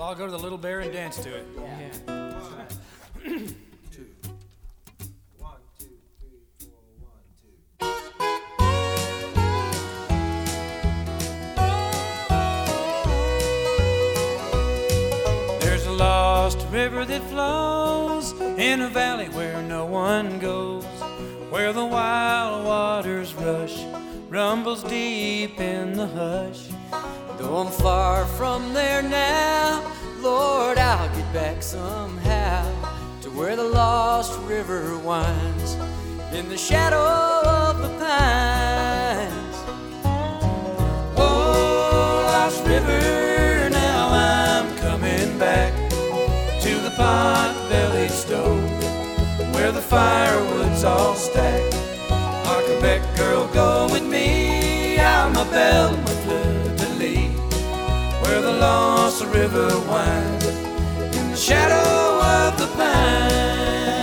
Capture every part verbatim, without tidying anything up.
all go to the Little Bear and dance to it. Yeah. Yeah. One, two. One, two, three, four, one, two. There's a lost river that flows in a valley where no one goes, where the wild waters rush, rumbles deep in the hush. Though I'm far from there now, Lord, I'll get back somehow to where the lost river winds in the shadow of the pines. Oh, lost river, now I'm coming back to the pot-bellied stove where the firewood's all stacked. Quebec girl, go with me, I'm a belle, my fleur-de-lis, where the lost river winds in the shadow of the pines.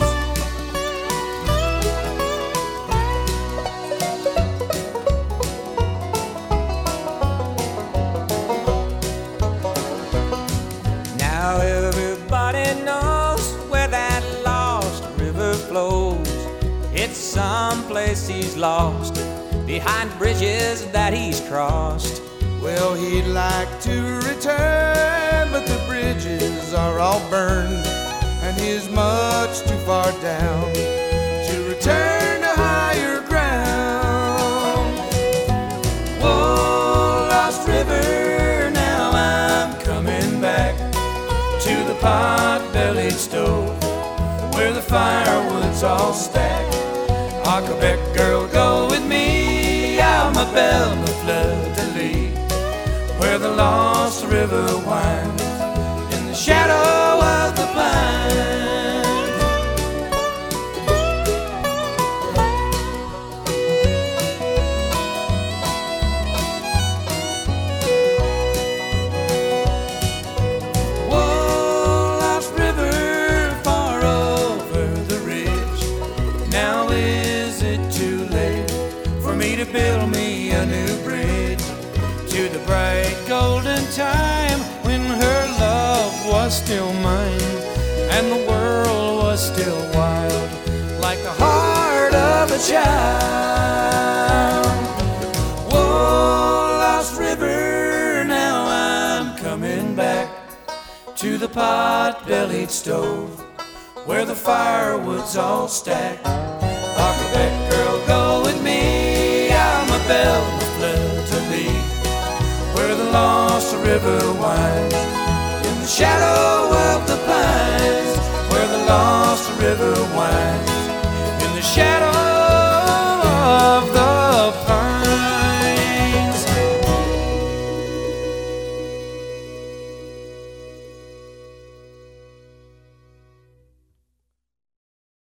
Now everybody knows where that lost river flows. It's someplace he's lost, behind bridges that he's crossed. Well, he'd like to return, but the bridges are all burned, and he's much too far down to return to higher ground. Whoa, lost river, now I'm coming back to the pot-bellied stove where the firewood's all stacked. Ah, Quebec girl, go with me, I'm a belle, ma fleur-de-lis, where the lost river winds in the shadow of the pines. Whoa, lost river, far over the ridge. Now is it too late for me to build me a new bridge to the bright golden time when her love was still mine and the world was still wild like the heart of a child? Whoa, lost river, now I'm coming back to the pot-bellied stove where the firewood's all stacked. Ah, Quebec girl, go with me, I'm a belle, ma fleur-de-lis, where the lost river winds in the shadow of the pines, where the lost river winds in the shadow